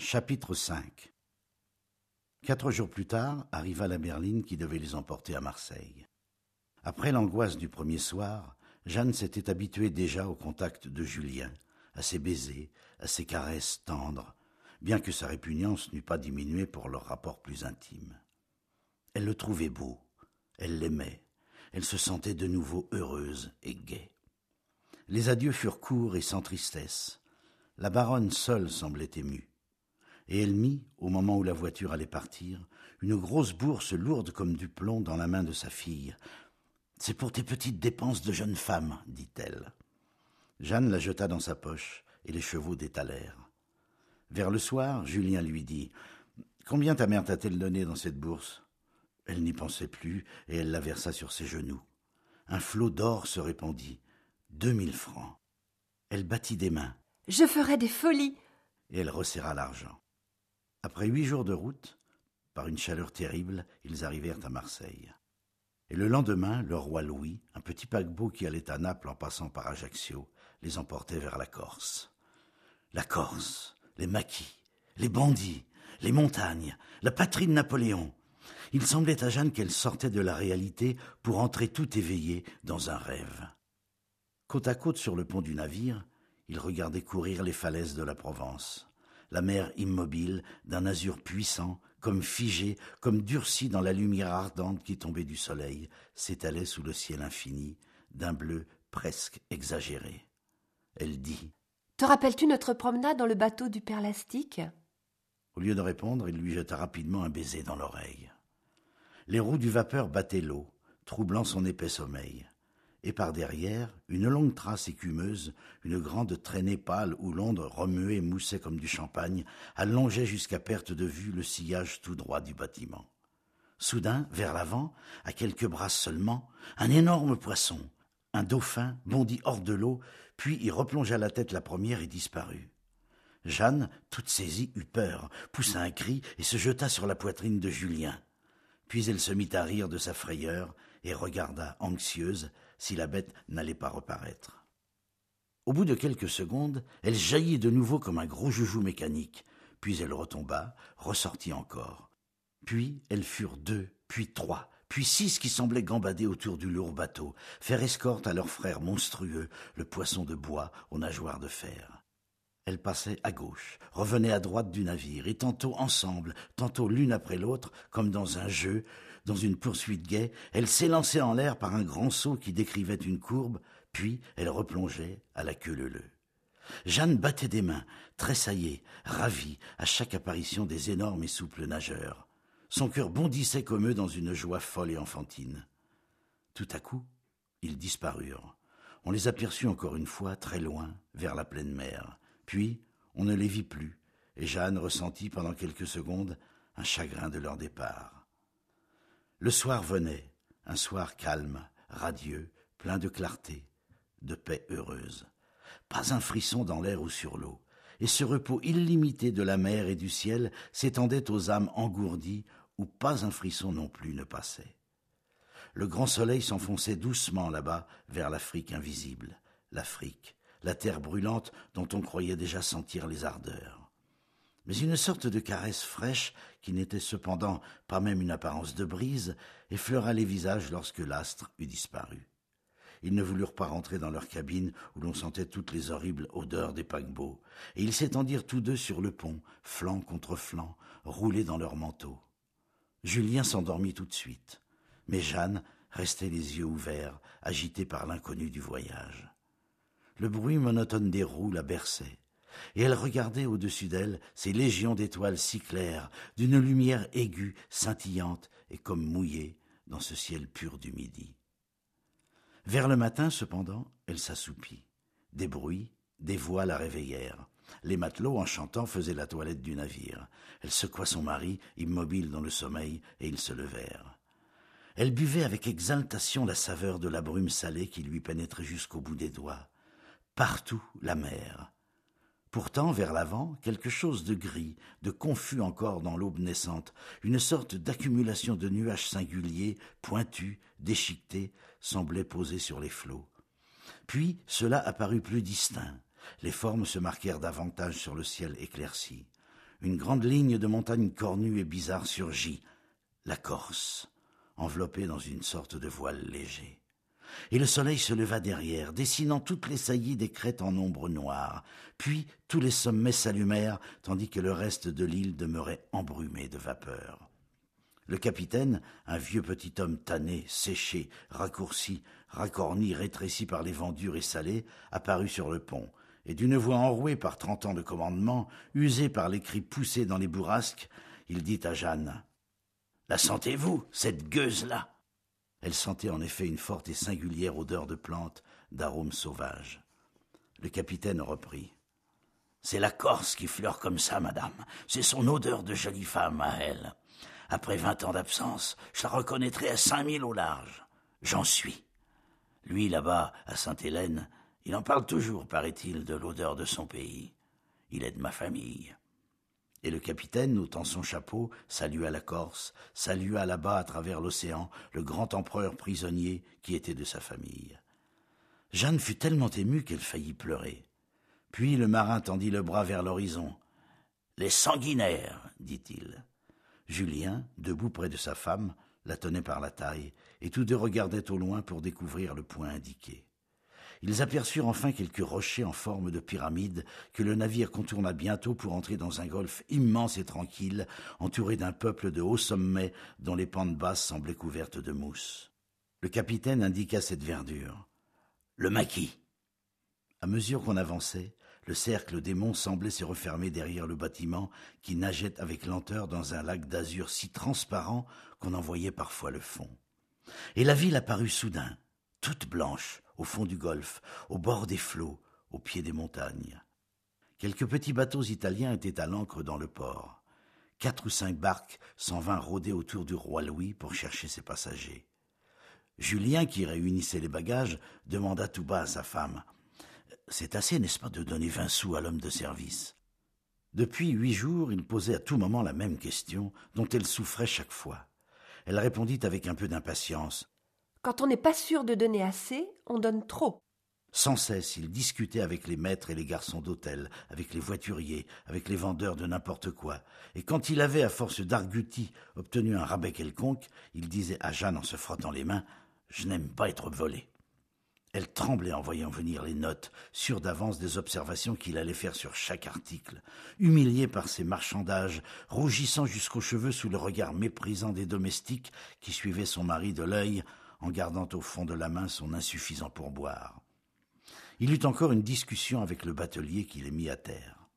Chapitre 5. 4 jours plus tard, arriva la berline qui devait les emporter à Marseille. Après l'angoisse du premier soir, Jeanne s'était habituée déjà au contact de Julien, à ses baisers, à ses caresses tendres, bien que sa répugnance n'eût pas diminué pour leur rapport plus intime. Elle le trouvait beau, elle l'aimait, elle se sentait de nouveau heureuse et gaie. Les adieux furent courts et sans tristesse. La baronne seule semblait émue. Et elle mit, au moment où la voiture allait partir, une grosse bourse lourde comme du plomb dans la main de sa fille. « C'est pour tes petites dépenses de jeune femme, dit-elle. Jeanne la jeta dans sa poche et les chevaux détalèrent. Vers le soir, Julien lui dit « Combien ta mère t'a-t-elle donné dans cette bourse ?» Elle n'y pensait plus et elle la versa sur ses genoux. Un flot d'or se répandit. 2000 francs. Elle battit des mains. « Je ferai des folies !» Et elle resserra l'argent. Après 8 jours de route, par une chaleur terrible, ils arrivèrent à Marseille. Et le lendemain, le roi Louis, un petit paquebot qui allait à Naples en passant par Ajaccio, les emportait vers la Corse. La Corse, les maquis, les bandits, les montagnes, la patrie de Napoléon. Il semblait à Jeanne qu'elle sortait de la réalité pour entrer tout éveillée dans un rêve. Côte à côte sur le pont du navire, ils regardaient courir les falaises de la Provence. La mer immobile, d'un azur puissant, comme figée, comme durcie dans la lumière ardente qui tombait du soleil, s'étalait sous le ciel infini, d'un bleu presque exagéré. Elle dit « Te rappelles-tu notre promenade dans le bateau du Père Lastique ?» Au lieu de répondre, il lui jeta rapidement un baiser dans l'oreille. Les roues du vapeur battaient l'eau, troublant son épais sommeil. Et par derrière, une longue trace écumeuse, une grande traînée pâle où l'onde remuée moussait comme du champagne, allongeait jusqu'à perte de vue le sillage tout droit du bâtiment. Soudain, vers l'avant, à quelques brasses seulement, un énorme poisson, un dauphin, bondit hors de l'eau, puis y replongea la tête la première et disparut. Jeanne, toute saisie, eut peur, poussa un cri et se jeta sur la poitrine de Julien. Puis elle se mit à rire de sa frayeur et regarda, anxieuse, si la bête n'allait pas reparaître. Au bout de quelques secondes, elle jaillit de nouveau comme un gros joujou mécanique, puis elle retomba, ressortit encore. Puis elles furent 2, puis 3, puis 6 qui semblaient gambader autour du lourd bateau, faire escorte à leur frère monstrueux, le poisson de bois aux nageoires de fer. Elles passaient à gauche, revenaient à droite du navire, et tantôt ensemble, tantôt l'une après l'autre, comme dans un jeu, dans une poursuite gaie, elles s'élançaient en l'air par un grand saut qui décrivait une courbe, puis elles replongeaient à la queue leu-leu. Jeanne battait des mains, tressaillait, ravie à chaque apparition des énormes et souples nageurs. Son cœur bondissait comme eux dans une joie folle et enfantine. Tout à coup, ils disparurent. On les aperçut encore une fois, très loin, vers la pleine mer. Puis, on ne les vit plus, et Jeanne ressentit pendant quelques secondes un chagrin de leur départ. Le soir venait, un soir calme, radieux, plein de clarté, de paix heureuse. Pas un frisson dans l'air ou sur l'eau, et ce repos illimité de la mer et du ciel s'étendait aux âmes engourdies où pas un frisson non plus ne passait. Le grand soleil s'enfonçait doucement là-bas vers l'Afrique invisible, l'Afrique, la terre brûlante dont on croyait déjà sentir les ardeurs. Mais une sorte de caresse fraîche, qui n'était cependant pas même une apparence de brise, effleura les visages lorsque l'astre eut disparu. Ils ne voulurent pas rentrer dans leur cabine où l'on sentait toutes les horribles odeurs des paquebots, et ils s'étendirent tous deux sur le pont, flanc contre flanc, roulés dans leurs manteaux. Julien s'endormit tout de suite, mais Jeanne restait les yeux ouverts, agitée par l'inconnu du voyage. Le bruit monotone des roues la berçait, et elle regardait au-dessus d'elle ces légions d'étoiles si claires, d'une lumière aiguë, scintillante et comme mouillée dans ce ciel pur du midi. Vers le matin, cependant, elle s'assoupit. Des bruits, des voix la réveillèrent. Les matelots, en chantant, faisaient la toilette du navire. Elle secoua son mari, immobile dans le sommeil, et ils se levèrent. Elle buvait avec exaltation la saveur de la brume salée qui lui pénétrait jusqu'au bout des doigts. Partout, la mer. Pourtant, vers l'avant, quelque chose de gris, de confus encore dans l'aube naissante, une sorte d'accumulation de nuages singuliers, pointus, déchiquetés, semblait poser sur les flots. Puis, cela apparut plus distinct. Les formes se marquèrent davantage sur le ciel éclairci. une grande ligne de montagnes cornues et bizarres surgit, la Corse, enveloppée dans une sorte de voile léger. Et le soleil se leva derrière, dessinant toutes les saillies des crêtes en ombre noire. Puis tous les sommets s'allumèrent, tandis que le reste de l'île demeurait embrumé de vapeur. Le capitaine, un vieux petit homme tanné, séché, raccourci, racorni, rétréci par les vents durs et salés, apparut sur le pont, et d'une voix enrouée par 30 ans de commandement, usée par les cris poussés dans les bourrasques, il dit à Jeanne : « La sentez-vous, cette gueuse-là » Elle sentait en effet une forte et singulière odeur de plantes, d'arômes sauvages. Le capitaine reprit : « C'est la Corse qui fleure comme ça, madame. C'est son odeur de jolie femme à elle. Après 20 ans d'absence, je la reconnaîtrai à 5000 au large. J'en suis. Lui, là-bas, à Sainte-Hélène, il en parle toujours, paraît-il, de l'odeur de son pays. Il est de ma famille. » Et le capitaine, ôtant son chapeau, salua la Corse, salua là-bas à travers l'océan le grand empereur prisonnier qui était de sa famille. Jeanne fut tellement émue qu'elle faillit pleurer. Puis le marin tendit le bras vers l'horizon. « Les sanguinaires, dit-il. » Julien, debout près de sa femme, la tenait par la taille, et tous deux regardaient au loin pour découvrir le point indiqué. Ils aperçurent enfin quelques rochers en forme de pyramide que le navire contourna bientôt pour entrer dans un golfe immense et tranquille, entouré d'un peuple de hauts sommets dont les pentes basses semblaient couvertes de mousse. Le capitaine indiqua cette verdure. « Le maquis !» À mesure qu'on avançait, le cercle des monts semblait se refermer derrière le bâtiment qui nageait avec lenteur dans un lac d'azur si transparent qu'on en voyait parfois le fond. Et la ville apparut soudain, toute blanche, au fond du golfe, au bord des flots, au pied des montagnes. Quelques petits bateaux italiens étaient à l'ancre dans le port. 4 ou 5 barques s'en vinrent rôder autour du roi Louis pour chercher ses passagers. Julien, qui réunissait les bagages, demanda tout bas à sa femme : « C'est assez, n'est-ce pas, de donner 20 sous à l'homme de service ?» Depuis 8 jours, il posait à tout moment la même question, dont elle souffrait chaque fois. Elle répondit avec un peu d'impatience : « Quand on n'est pas sûr de donner assez, on donne trop. » Sans cesse, il discutait avec les maîtres et les garçons d'hôtel, avec les voituriers, avec les vendeurs de n'importe quoi. Et quand il avait, à force d'argutie, obtenu un rabais quelconque, il disait à Jeanne en se frottant les mains : « Je n'aime pas être volé. » Elle tremblait en voyant venir les notes, sûre d'avance des observations qu'il allait faire sur chaque article. Humiliée par ses marchandages, rougissant jusqu'aux cheveux sous le regard méprisant des domestiques qui suivaient son mari de l'œil, en gardant au fond de la main son insuffisant pourboire. Il eut encore une discussion avec le batelier qui les mit à terre.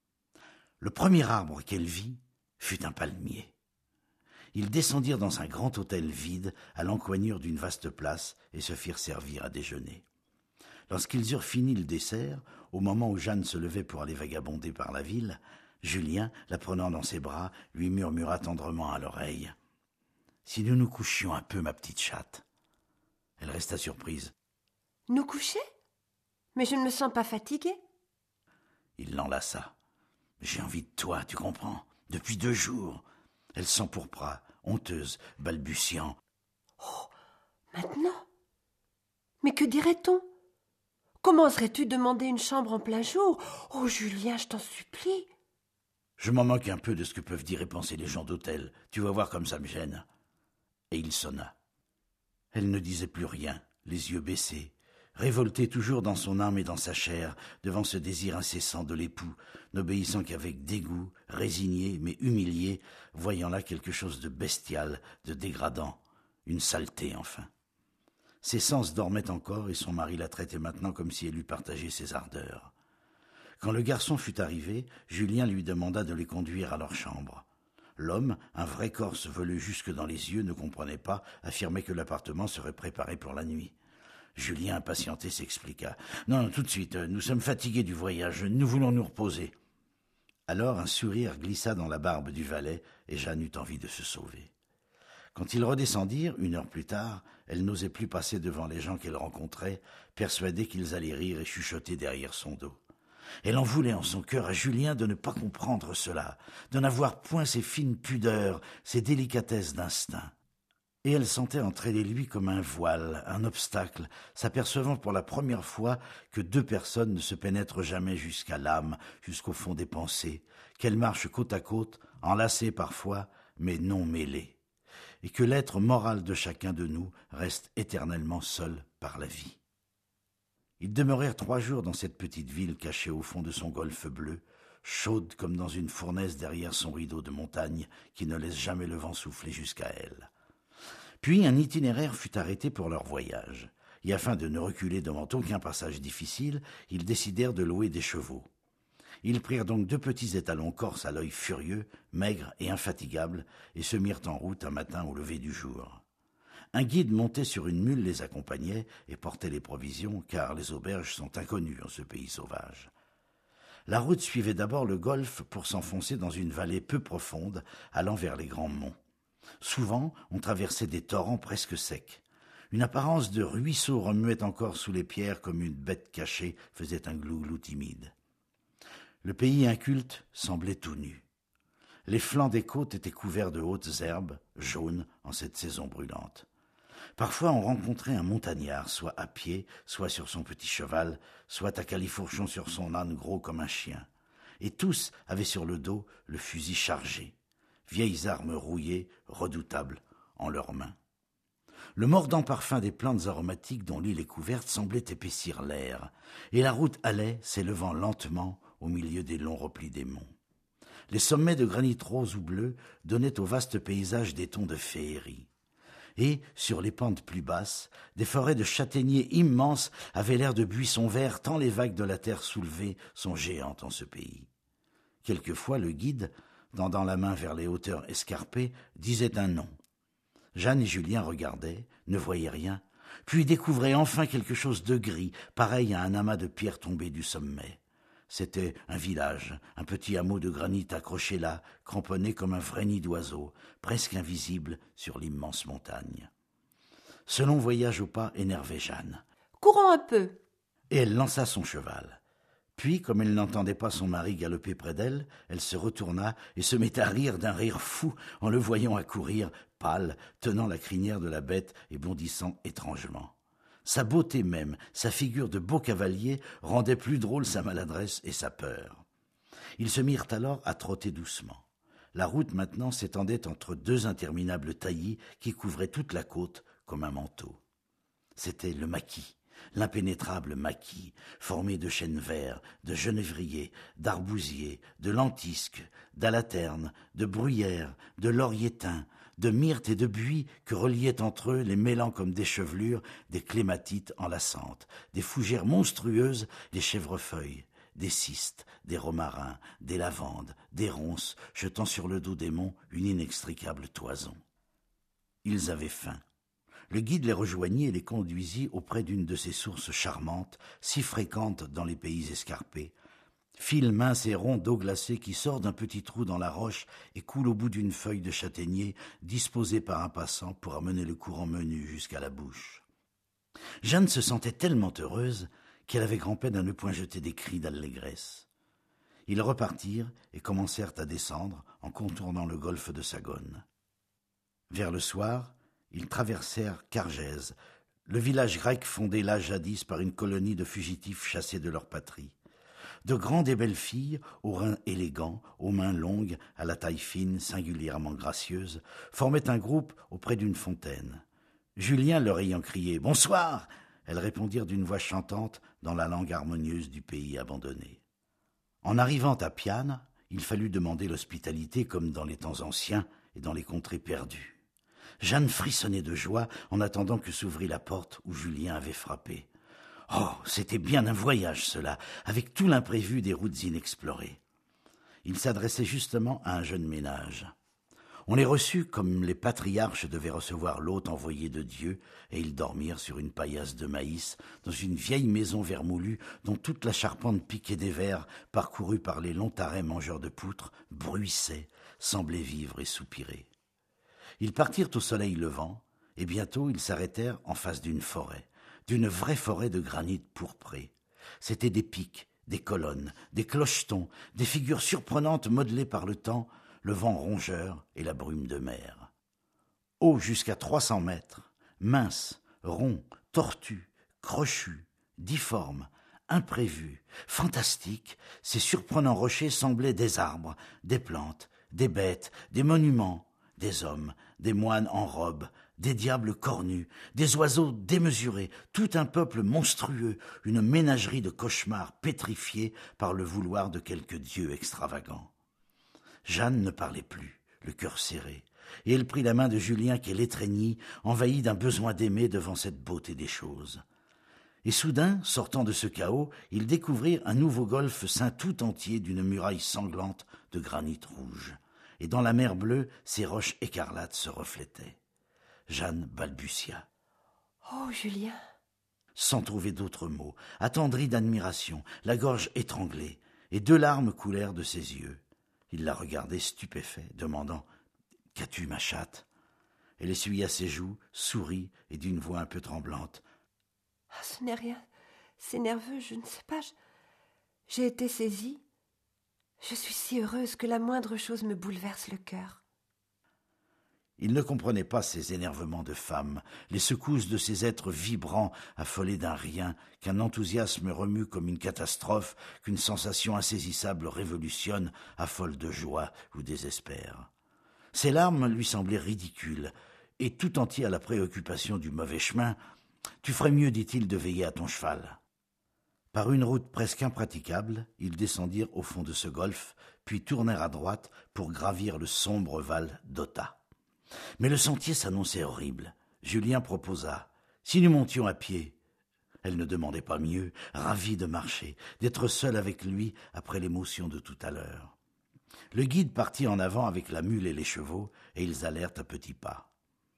Le premier arbre qu'elle vit fut un palmier. Ils descendirent dans un grand hôtel vide, à l'encoignure d'une vaste place, et se firent servir à déjeuner. Lorsqu'ils eurent fini le dessert, au moment où Jeanne se levait pour aller vagabonder par la ville, Julien, la prenant dans ses bras, lui murmura tendrement à l'oreille : « Si nous nous couchions un peu, ma petite chatte ?» Elle resta surprise. « Nous coucher ? Mais je ne me sens pas fatiguée. » Il l'enlaça. « J'ai envie de toi, tu comprends ? Depuis 2 jours. » Elle s'empourpra, honteuse, balbutiant. « Oh, maintenant ? Mais que dirait-on ? Comment oserais-tu demander une chambre en plein jour ? Oh, Julien, je t'en supplie. » « Je m'en moque un peu de ce que peuvent dire et penser les gens d'hôtel. Tu vas voir comme ça me gêne. » Et il sonna. Elle ne disait plus rien, les yeux baissés, révoltée toujours dans son âme et dans sa chair, devant ce désir incessant de l'époux, n'obéissant qu'avec dégoût, résignée mais humiliée, voyant là quelque chose de bestial, de dégradant, une saleté enfin. Ses sens dormaient encore et son mari la traitait maintenant comme si elle eût partagé ses ardeurs. Quand le garçon fut arrivé, Julien lui demanda de les conduire à leur chambre. L'homme, un vrai Corse velu jusque dans les yeux, ne comprenait pas, affirmait que l'appartement serait préparé pour la nuit. Julien, impatienté, s'expliqua. « Non, tout de suite, nous sommes fatigués du voyage, nous voulons nous reposer. » Alors un sourire glissa dans la barbe du valet et Jeanne eut envie de se sauver. Quand ils redescendirent, 1 heure plus tard, elle n'osait plus passer devant les gens qu'elle rencontrait, persuadée qu'ils allaient rire et chuchoter derrière son dos. Elle en voulait en son cœur à Julien de ne pas comprendre cela, de n'avoir point ces fines pudeurs, ces délicatesses d'instinct. et elle sentait entrer les lui comme un voile, un obstacle, s'apercevant pour la première fois que deux personnes ne se pénètrent jamais jusqu'à l'âme, jusqu'au fond des pensées, qu'elles marchent côte à côte, enlacées parfois, mais non mêlées, et que l'être moral de chacun de nous reste éternellement seul par la vie. Ils demeurèrent 3 jours dans cette petite ville cachée au fond de son golfe bleu, chaude comme dans une fournaise derrière son rideau de montagne qui ne laisse jamais le vent souffler jusqu'à elle. Puis un itinéraire fut arrêté pour leur voyage, et afin de ne reculer devant aucun passage difficile, ils décidèrent de louer des chevaux. Ils prirent donc 2 petits étalons corses à l'œil furieux, maigres et infatigables, et se mirent en route un matin au lever du jour. Un guide monté sur une mule les accompagnait et portait les provisions, car les auberges sont inconnues en ce pays sauvage. La route suivait d'abord le golfe pour s'enfoncer dans une vallée peu profonde, allant vers les grands monts. Souvent, on traversait des torrents presque secs. Une apparence de ruisseau remuait encore sous les pierres comme une bête cachée faisait un glouglou timide. Le pays inculte semblait tout nu. Les flancs des côtes étaient couverts de hautes herbes, jaunes en cette saison brûlante. Parfois on rencontrait un montagnard, soit à pied, soit sur son petit cheval, soit à califourchon sur son âne gros comme un chien. Et tous avaient sur le dos le fusil chargé, vieilles armes rouillées, redoutables, en leurs mains. Le mordant parfum des plantes aromatiques dont l'île est couverte semblait épaissir l'air, et la route allait, s'élevant lentement au milieu des longs replis des monts. Les sommets de granit rose ou bleu donnaient au vaste paysage des tons de féerie. Et, sur les pentes plus basses, des forêts de châtaigniers immenses avaient l'air de buissons verts tant les vagues de la terre soulevée sont géantes en ce pays. Quelquefois le guide, tendant la main vers les hauteurs escarpées, disait un nom. Jeanne et Julien regardaient, ne voyaient rien, puis découvraient enfin quelque chose de gris, pareil à un amas de pierres tombées du sommet. C'était un village, un petit hameau de granit accroché là, cramponné comme un vrai nid d'oiseau, presque invisible sur l'immense montagne. Ce long voyage au pas énervait Jeanne. « Courons un peu !» Et elle lança son cheval. Puis, comme elle n'entendait pas son mari galoper près d'elle, elle se retourna et se mit à rire d'un rire fou en le voyant accourir, pâle, tenant la crinière de la bête et bondissant étrangement. Sa beauté même, sa figure de beau cavalier, rendaient plus drôle sa maladresse et sa peur. Ils se mirent alors à trotter doucement. La route maintenant s'étendait entre 2 interminables taillis qui couvraient toute la côte comme un manteau. C'était le maquis, l'impénétrable maquis, formé de chênes verts, de genévriers, d'arbousiers, de lentisques, d'alaternes, de bruyères, de lauriers-tins, de myrtes et de buis que reliaient entre eux les mêlant comme des chevelures, des clématites enlaçantes, des fougères monstrueuses, des chèvrefeuilles, des cystes, des romarins, des lavandes, des ronces, jetant sur le dos des monts une inextricable toison. Ils avaient faim. Le guide les rejoignit et les conduisit auprès d'une de ces sources charmantes, si fréquentes dans les pays escarpés, fil mince et rond d'eau glacée qui sort d'un petit trou dans la roche et coule au bout d'une feuille de châtaignier disposée par un passant pour amener le courant menu jusqu'à la bouche. Jeanne se sentait tellement heureuse qu'elle avait grand-peine à ne point jeter des cris d'allégresse. Ils repartirent et commencèrent à descendre en contournant le golfe de Sagone. Vers le soir, ils traversèrent Cargèse, le village grec fondé là jadis par une colonie de fugitifs chassés de leur patrie. De grandes et belles filles, aux reins élégants, aux mains longues, à la taille fine, singulièrement gracieuse, formaient un groupe auprès d'une fontaine. Julien leur ayant crié « Bonsoir !» elles répondirent d'une voix chantante dans la langue harmonieuse du pays abandonné. En arrivant à Piane, il fallut demander l'hospitalité comme dans les temps anciens et dans les contrées perdues. Jeanne frissonnait de joie en attendant que s'ouvrît la porte où Julien avait frappé. Oh, c'était bien un voyage, cela, avec tout l'imprévu des routes inexplorées. Il s'adressait justement à un jeune ménage. On les reçut comme les patriarches devaient recevoir l'hôte envoyé de Dieu, et ils dormirent sur une paillasse de maïs, dans une vieille maison vermoulue, dont toute la charpente piquée des vers, parcourue par les longs tarets mangeurs de poutres, bruissait, semblait vivre et soupirer. Ils partirent au soleil levant, et bientôt ils s'arrêtèrent en face d'une forêt. D'une vraie forêt de granit pourpré. C'étaient des pics, des colonnes, des clochetons, des figures surprenantes modelées par le temps, le vent rongeur et la brume de mer. haut jusqu'à 300 mètres, mince, rond, tortu, crochu, difforme, imprévu, fantastique, ces surprenants rochers semblaient des arbres, des plantes, des bêtes, des monuments, des hommes, des moines en robe, des diables cornus, des oiseaux démesurés, tout un peuple monstrueux, une ménagerie de cauchemars pétrifiés par le vouloir de quelque dieu extravagant. Jeanne ne parlait plus, le cœur serré, et elle prit la main de Julien qu'elle étreignit, envahie d'un besoin d'aimer devant cette beauté des choses. Et soudain, sortant de ce chaos, ils découvrirent un nouveau golfe ceint tout entier d'une muraille sanglante de granit rouge. Et dans la mer bleue, ces roches écarlates se reflétaient. Jeanne balbutia. « Oh, Julien !» Sans trouver d'autres mots, attendrie d'admiration, la gorge étranglée, et 2 larmes coulèrent de ses yeux. Il la regardait stupéfait, demandant « Qu'as-tu, ma chatte ?» Elle essuya ses joues, sourit, et d'une voix un peu tremblante. « Ah, ce n'est rien, c'est nerveux, je ne sais pas, j'ai été saisie. Je suis si heureuse que la moindre chose me bouleverse le cœur. » Il ne comprenait pas ces énervements de femme, les secousses de ces êtres vibrants, affolés d'un rien, qu'un enthousiasme remue comme une catastrophe, qu'une sensation insaisissable révolutionne, affole de joie ou désespère. Ses larmes lui semblaient ridicules, et tout entier à la préoccupation du mauvais chemin, « Tu ferais mieux, dit-il, de veiller à ton cheval. » Par une route presque impraticable, ils descendirent au fond de ce golfe, puis tournèrent à droite pour gravir le sombre val d'Ota. Mais le sentier s'annonçait horrible. Julien proposa « Si nous montions à pied ?» Elle ne demandait pas mieux, ravie de marcher, d'être seule avec lui après l'émotion de tout à l'heure. Le guide partit en avant avec la mule et les chevaux, et ils allèrent à petits pas.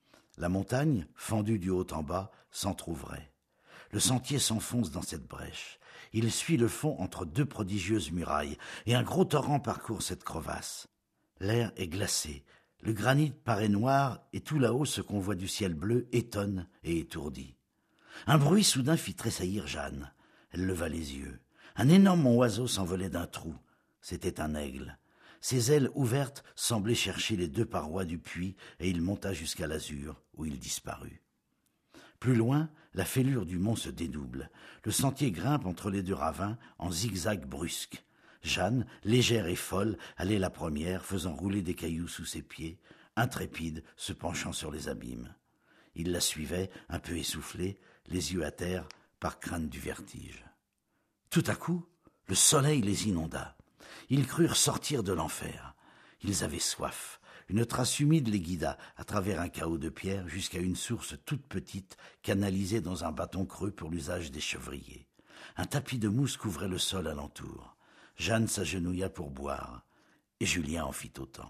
La montagne, fendue du haut en bas, s'entr'ouvrait. Le sentier s'enfonce dans cette brèche. Il suit le fond entre 2 prodigieuses murailles, et un gros torrent parcourt cette crevasse. L'air est glacé. Le granit paraît noir, et tout là-haut ce qu'on voit du ciel bleu étonne et étourdit. Un bruit soudain fit tressaillir Jeanne. Elle leva les yeux. Un énorme oiseau s'envolait d'un trou. C'était un aigle. Ses ailes ouvertes semblaient chercher les 2 parois du puits, et il monta jusqu'à l'azur, où il disparut. Plus loin, la fêlure du mont se dédouble. Le sentier grimpe entre les 2 ravins, en zigzag brusque. Jeanne, légère et folle, allait la première, faisant rouler des cailloux sous ses pieds, intrépide, se penchant sur les abîmes. Il la suivait, un peu essoufflé, les yeux à terre, par crainte du vertige. Tout à coup, le soleil les inonda. Ils crurent sortir de l'enfer. Ils avaient soif. Une trace humide les guida à travers un chaos de pierres jusqu'à une source toute petite, canalisée dans un bâton creux pour l'usage des chevriers. Un tapis de mousse couvrait le sol alentour. Jeanne s'agenouilla pour boire, et Julien en fit autant.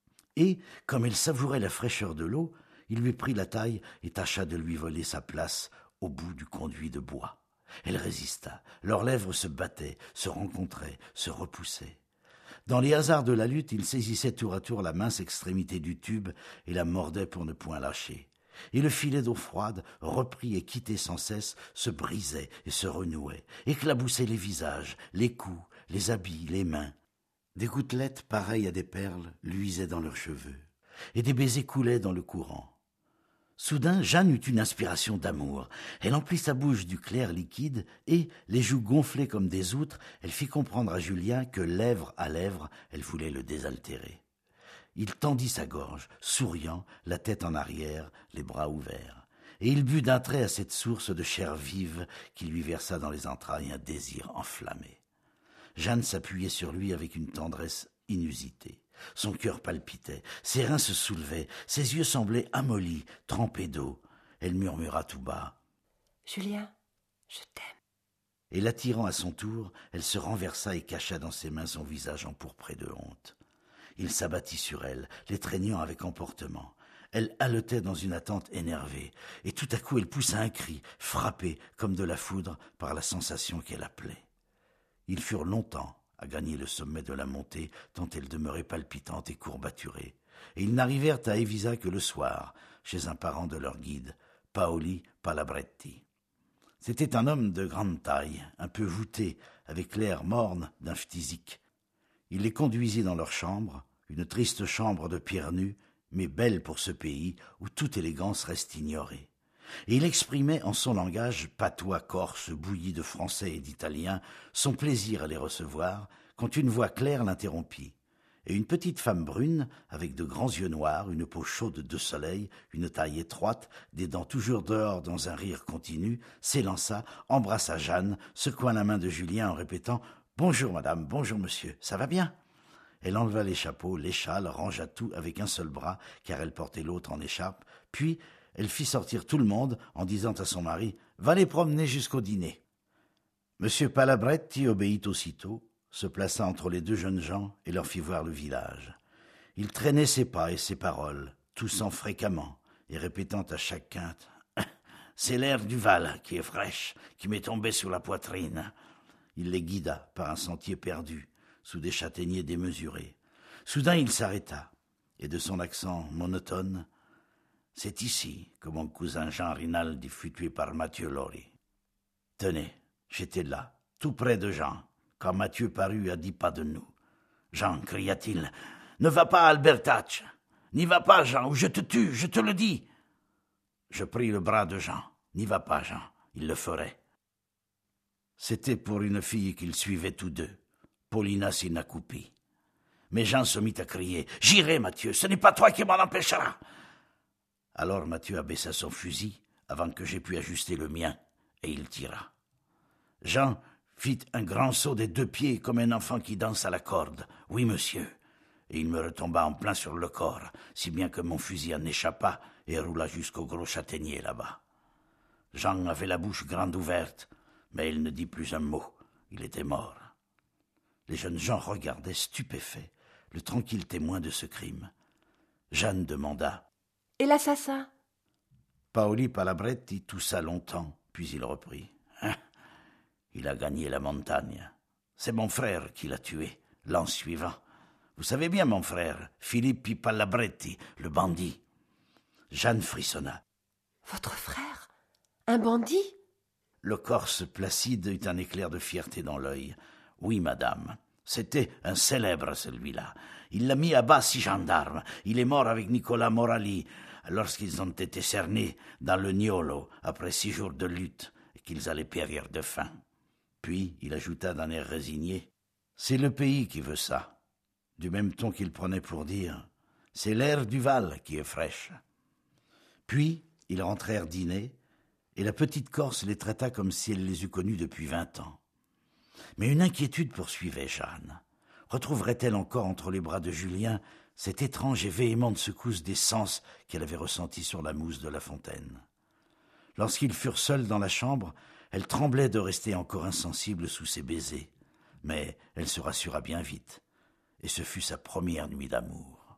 Et, comme elle savourait la fraîcheur de l'eau, il lui prit la taille et tâcha de lui voler sa place au bout du conduit de bois. Elle résista, leurs lèvres se battaient, se rencontraient, se repoussaient. Dans les hasards de la lutte, il saisissait tour à tour la mince extrémité du tube et la mordait pour ne point lâcher. Et le filet d'eau froide, repris et quitté sans cesse, se brisait et se renouait, éclaboussait les visages, les cous, les habits, les mains. Des gouttelettes pareilles à des perles luisaient dans leurs cheveux, et des baisers coulaient dans le courant. Soudain, Jeanne eut une inspiration d'amour. Elle emplit sa bouche du clair liquide et, les joues gonflées comme des outres, elle fit comprendre à Julien que, lèvre à lèvre, elle voulait le désaltérer. Il tendit sa gorge, souriant, la tête en arrière, les bras ouverts. Et il but d'un trait à cette source de chair vive qui lui versa dans les entrailles un désir enflammé. Jeanne s'appuyait sur lui avec une tendresse inusitée. Son cœur palpitait, ses reins se soulevaient, ses yeux semblaient amollis, trempés d'eau. Elle murmura tout bas « Julien, je t'aime. » Et l'attirant à son tour, elle se renversa et cacha dans ses mains son visage empourpré de honte. Il s'abattit sur elle, l'étreignant avec emportement. Elle haletait dans une attente énervée, et tout à coup elle poussa un cri, frappé comme de la foudre par la sensation qu'elle appelait. Ils furent longtemps à gagner le sommet de la montée, tant elle demeurait palpitante et courbaturée, et ils n'arrivèrent à Evisa que le soir, chez un parent de leur guide, Paoli Palabretti. C'était un homme de grande taille, un peu voûté, avec l'air morne d'un phthisique. Il les conduisit dans leur chambre, une triste chambre de pierre nue, mais belle pour ce pays où toute élégance reste ignorée. Et il exprimait en son langage, patois corse, bouilli de français et d'italien, son plaisir à les recevoir, quand une voix claire l'interrompit. Et une petite femme brune, avec de grands yeux noirs, une peau chaude de soleil, une taille étroite, des dents toujours dehors dans un rire continu, s'élança, embrassa Jeanne, secouant la main de Julien en répétant « Bonjour madame, bonjour monsieur, ça va bien ?» Elle enleva les chapeaux, les châles, rangea tout avec un seul bras, car elle portait l'autre en écharpe, puis elle fit sortir tout le monde en disant à son mari « Va les promener jusqu'au dîner ». Monsieur Palabretti obéit aussitôt, se plaça entre les deux jeunes gens et leur fit voir le village. Il traînait ses pas et ses paroles, toussant fréquemment et répétant à chaque quinte « C'est l'air du Val qui est fraîche, qui m'est tombée sur la poitrine ». Il les guida par un sentier perdu, sous des châtaigniers démesurés. Soudain il s'arrêta, et de son accent monotone « C'est ici que mon cousin Jean Rinaldi fut tué par Mathieu Lori. Tenez, j'étais là, tout près de Jean, quand Mathieu parut à 10 pas de nous. Jean, cria-t-il, ne va pas à Albertaccia, n'y va pas, Jean, ou je te tue, je te le dis. Je pris le bras de Jean, n'y va pas, Jean, il le ferait. C'était pour une fille qu'ils suivaient tous deux, Paulina Sinacoupi. Mais Jean se mit à crier « J'irai, Mathieu, ce n'est pas toi qui m'en empêcheras !» Alors Mathieu abaissa son fusil avant que j'aie pu ajuster le mien, et il tira. Jean fit un grand saut des 2 pieds comme un enfant qui danse à la corde. « Oui, monsieur !» Et il me retomba en plein sur le corps, si bien que mon fusil en échappa et roula jusqu'au gros châtaignier là-bas. Jean avait la bouche grande ouverte, mais il ne dit plus un mot. Il était mort. Les jeunes gens regardaient stupéfaits le tranquille témoin de ce crime. Jeanne demanda « Et l'assassin ?» Paoli Palabretti toussa longtemps, puis il reprit. « Il a gagné la montagne. C'est mon frère qui l'a tué, l'an suivant. Vous savez bien, mon frère, Filippi Palabretti, le bandit. » Jeanne frissonna. « Votre frère? Un bandit ?» Le Corse placide eut un éclair de fierté dans l'œil. « Oui, madame. C'était un célèbre, celui-là. Il l'a mis à bas 6 gendarmes. Il est mort avec Nicolas Morali lorsqu'ils ont été cernés dans le Niolo après 6 jours de lutte et qu'ils allaient périr de faim. » Puis il ajouta d'un air résigné « C'est le pays qui veut ça. » Du même ton qu'il prenait pour dire « C'est l'air du Val qui est fraîche. » Puis ils rentrèrent dîner et la petite Corse les traita comme si elle les eût connus depuis 20 ans. Mais une inquiétude poursuivait Jeanne. Retrouverait-elle encore entre les bras de Julien cette étrange et véhémente secousse des sens qu'elle avait ressentie sur la mousse de la fontaine? Lorsqu'ils furent seuls dans la chambre, elle tremblait de rester encore insensible sous ses baisers. Mais elle se rassura bien vite, et ce fut sa première nuit d'amour.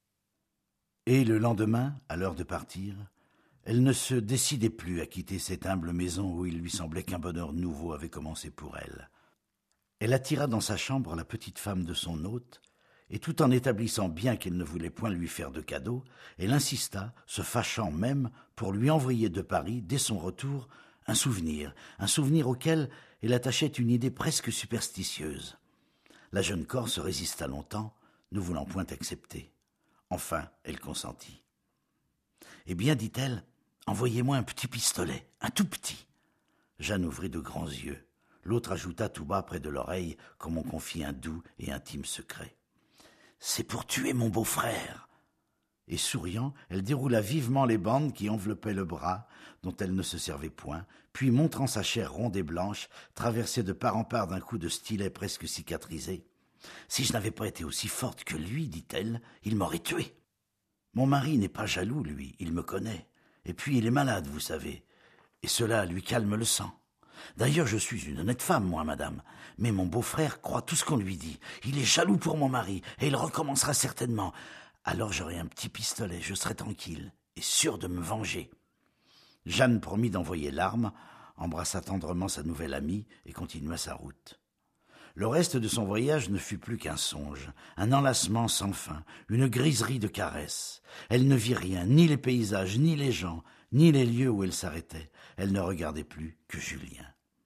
Et le lendemain, à l'heure de partir, elle ne se décidait plus à quitter cette humble maison où il lui semblait qu'un bonheur nouveau avait commencé pour elle. Elle attira dans sa chambre la petite femme de son hôte, et tout en établissant bien qu'elle ne voulait point lui faire de cadeau, elle insista, se fâchant même, pour lui envoyer de Paris, dès son retour, un souvenir auquel elle attachait une idée presque superstitieuse. La jeune Corse résista longtemps, ne voulant point accepter. Enfin, elle consentit. « Eh bien, dit-elle, envoyez-moi un petit pistolet, un tout petit. » Jeanne ouvrit de grands yeux. L'autre ajouta tout bas près de l'oreille, comme on confie un doux et intime secret. « C'est pour tuer mon beau-frère. » Et souriant, elle déroula vivement les bandes qui enveloppaient le bras, dont elle ne se servait point, puis montrant sa chair ronde et blanche, traversée de part en part d'un coup de stylet presque cicatrisé. « Si je n'avais pas été aussi forte que lui, dit-elle, il m'aurait tué. Mon mari n'est pas jaloux, lui, il me connaît. Et puis il est malade, vous savez, et cela lui calme le sang. D'ailleurs, je suis une honnête femme, moi, madame, mais mon beau-frère croit tout ce qu'on lui dit. Il est jaloux pour mon mari, et il recommencera certainement. Alors j'aurai un petit pistolet, je serai tranquille, et sûr de me venger. » Jeanne promit d'envoyer l'arme, embrassa tendrement sa nouvelle amie et continua sa route. Le reste de son voyage ne fut plus qu'un songe, un enlacement sans fin, une griserie de caresses. Elle ne vit rien, ni les paysages, ni les gens, ni les lieux où elle s'arrêtait. Elle ne regardait plus que Julien.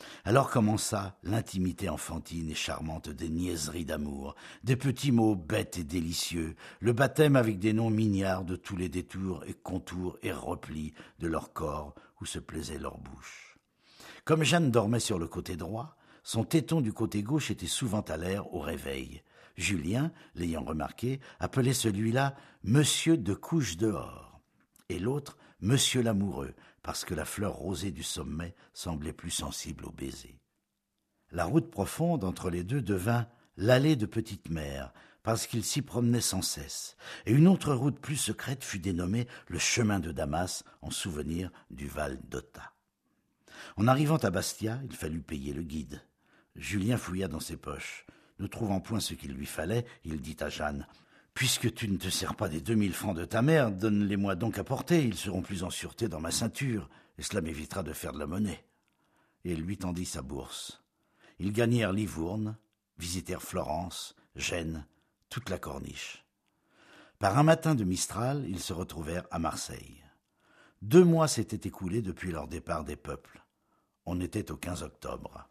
Alors commença l'intimité enfantine et charmante des niaiseries d'amour, des petits mots bêtes et délicieux, le baptême avec des noms mignards de tous les détours et contours et replis de leur corps où se plaisait leur bouche. Comme Jeanne dormait sur le côté droit, son téton du côté gauche était souvent à l'air au réveil. Julien, l'ayant remarqué, appelait celui-là « Monsieur de couche dehors » et l'autre « Monsieur l'amoureux » parce que la fleur rosée du sommet semblait plus sensible au baiser. La route profonde entre les deux devint l'allée de Petite Mère, parce qu'ils s'y promenaient sans cesse, et une autre route plus secrète fut dénommée le chemin de Damas, en souvenir du Val d'Ota. En arrivant à Bastia, il fallut payer le guide. Julien fouilla dans ses poches. Ne trouvant point ce qu'il lui fallait, il dit à Jeanne « Puisque tu ne te sers pas des 2000 francs de ta mère, donne-les-moi donc à porter, ils seront plus en sûreté dans ma ceinture, et cela m'évitera de faire de la monnaie. » Et il lui tendit sa bourse. Ils gagnèrent Livourne, visitèrent Florence, Gênes, toute la Corniche. Par un matin de Mistral, ils se retrouvèrent à Marseille. 2 mois s'étaient écoulés depuis leur départ des peuples. On était au 15 octobre.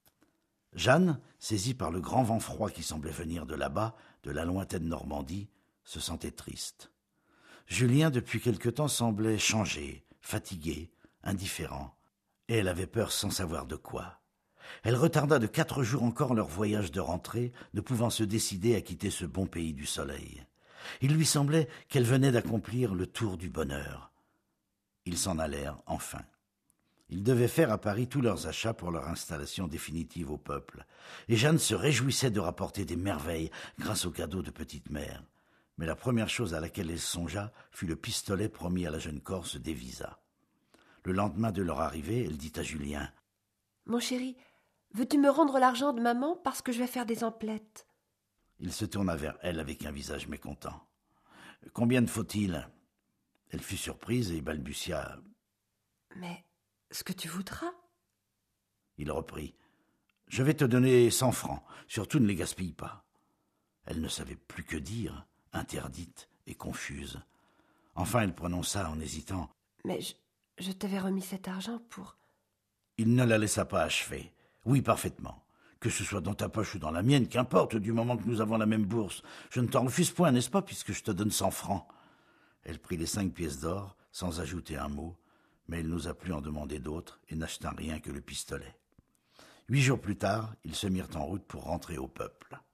Jeanne, saisie par le grand vent froid qui semblait venir de là-bas, de la lointaine Normandie, se sentait triste. Julien, depuis quelque temps, semblait changé, fatigué, indifférent, et elle avait peur sans savoir de quoi. Elle retarda de 4 jours encore leur voyage de rentrée, ne pouvant se décider à quitter ce bon pays du soleil. Il lui semblait qu'elle venait d'accomplir le tour du bonheur. Ils s'en allèrent enfin. Ils devaient faire à Paris tous leurs achats pour leur installation définitive au peuple. Et Jeanne se réjouissait de rapporter des merveilles grâce aux cadeaux de Petite Mère. Mais la première chose à laquelle elle songea fut le pistolet promis à la jeune Corse d'Evisa. Le lendemain de leur arrivée, elle dit à Julien « Mon chéri, veux-tu me rendre l'argent de maman parce que je vais faire des emplettes ?» Il se tourna vers elle avec un visage mécontent. « Combien te faut-il » Elle fut surprise et balbutia « Mais ce que tu voudras. » Il reprit « Je vais te donner 100 francs, surtout ne les gaspille pas. » Elle ne savait plus que dire, interdite et confuse. Enfin elle prononça en hésitant « Mais je t'avais remis cet argent pour... » Il ne la laissa pas achever. « Oui, parfaitement. Que ce soit dans ta poche ou dans la mienne, qu'importe, du moment que nous avons la même bourse. Je ne t'en refuse point, n'est-ce pas, puisque je te donne 100 francs. » Elle prit les 5 pièces d'or, sans ajouter un mot, mais elle n'osa plus en demander d'autres et n'acheta rien que le pistolet. 8 jours plus tard, ils se mirent en route pour rentrer au peuple.